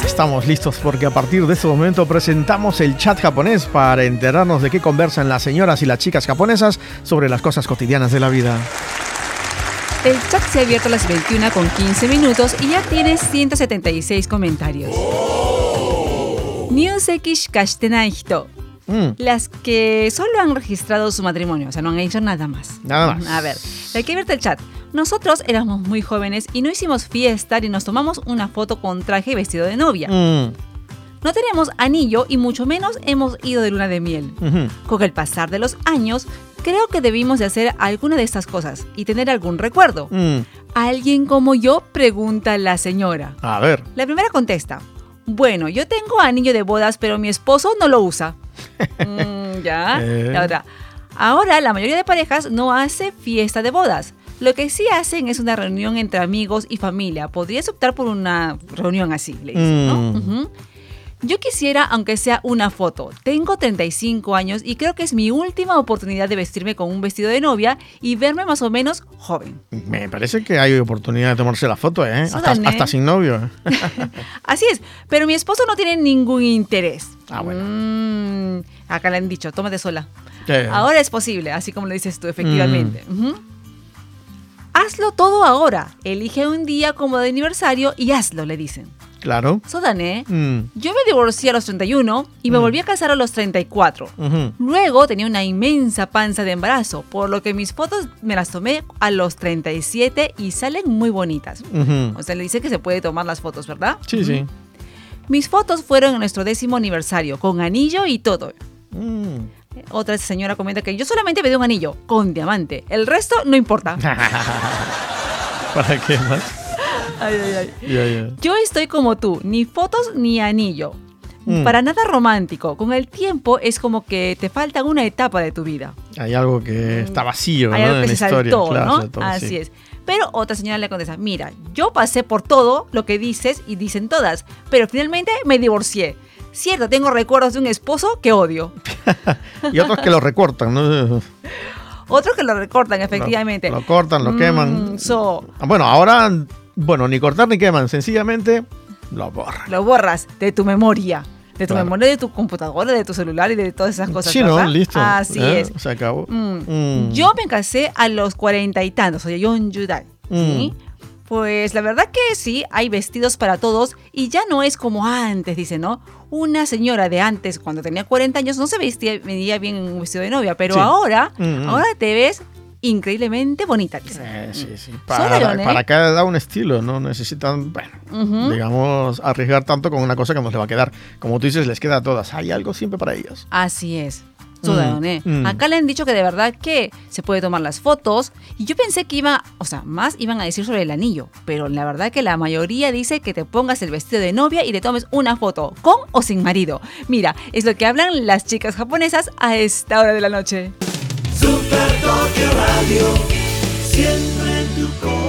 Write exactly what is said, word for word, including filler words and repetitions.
estamos listos porque a partir de este momento presentamos el chat japonés para enterarnos de qué conversan las señoras y las chicas japonesas sobre las cosas cotidianas de la vida. El chat se ha abierto a las veintiuna con quince minutos y ya tiene ciento setenta y seis comentarios. Nyuseki shika shitenai hito. Mm. Las que solo han registrado su matrimonio, o sea, no han hecho nada más. Nada más. A ver, hay que verte el chat. Nosotros éramos muy jóvenes y no hicimos fiesta ni nos tomamos una foto con traje y vestido de novia. Mm. No tenemos anillo y mucho menos hemos ido de luna de miel. Uh-huh. Con el pasar de los años, creo que debimos de hacer alguna de estas cosas y tener algún recuerdo. Mm. ¿Alguien como yo? Pregunta la señora. A ver. La primera contesta. Bueno, yo tengo anillo de bodas, pero mi esposo no lo usa. mm, ya. Eh. La otra. Ahora la mayoría de parejas no hace fiesta de bodas. Lo que sí hacen es una reunión entre amigos y familia. Podrías optar por una reunión así, le dicen, ¿no? Mm. Uh-huh. Yo quisiera, aunque sea una foto. Tengo treinta y cinco años y creo que es mi última oportunidad de vestirme con un vestido de novia y verme más o menos joven. Me parece que hay oportunidad de tomarse la foto, ¿eh? Hasta, hasta sin novio. Así es, pero mi esposo no tiene ningún interés. Ah, bueno. Mm, acá le han dicho, tómate sola. ¿Qué? Ahora es posible, así como lo dices tú, efectivamente. Mm. Uh-huh. Hazlo todo ahora. Elige un día como de aniversario y hazlo, le dicen. Claro. Sodane, mm. yo me divorcié a los treinta y uno y me mm. volví a casar a los treinta y cuatro. Uh-huh. Luego tenía una inmensa panza de embarazo, por lo que mis fotos me las tomé a los treinta y siete y salen muy bonitas. Uh-huh. O sea, le dice que se puede tomar las fotos, ¿verdad? Sí, uh-huh. sí. Mis fotos fueron en nuestro décimo aniversario, con anillo y todo. Mm. Otra señora comenta que yo solamente pedí un anillo con diamante. El resto no importa. ¿Para qué más? Ay, ay, ay. Yeah, yeah. Yo estoy como tú, ni fotos ni anillo. Mm. Para nada romántico. Con el tiempo es como que te falta una etapa de tu vida. Hay algo que está vacío, Hay ¿no? algo que en se la historia. Saltó, claro, ¿no? saltó, Así sí. es. Pero otra señora le contesta, mira, yo pasé por todo lo que dices y dicen todas, pero finalmente me divorcié. Cierto, tengo recuerdos de un esposo que odio. Y otros que lo recortan, ¿no? Otros que lo recortan, efectivamente. Lo, lo cortan, lo mm, queman. So. Bueno, ahora, bueno, ni cortar ni queman, sencillamente lo borran. Lo borras de tu memoria. De tu claro. memoria, de tu computadora, de tu celular y de todas esas cosas. Sí, ¿verdad? ¿no? Listo. Así ¿Eh? es. Se acabó. Mm. Mm. Yo me casé a los cuarenta y tantos, o sea, yo en Yudai. ¿Sí? Mm. Pues la verdad que sí, hay vestidos para todos y ya no es como antes, dice, ¿no? Una señora de antes, cuando tenía cuarenta años, no se vestía, venía bien en un vestido de novia, pero sí. ahora, mm-hmm. ahora te ves increíblemente bonita. Eh, sí, sí. Para, para cada edad un estilo, no necesitan, bueno, uh-huh. digamos, arriesgar tanto con una cosa que nos le va a quedar. Como tú dices, les queda a todas. Hay algo siempre para ellos. Así es. Mm, mm. Acá le han dicho que de verdad que se puede tomar las fotos y yo pensé que iba, o sea, más iban a decir sobre el anillo, pero la verdad que la mayoría dice que te pongas el vestido de novia y te tomes una foto, con o sin marido. Mira, es lo que hablan las chicas japonesas a esta hora de la noche. Super Tokyo Radio, siempre en tu corazón.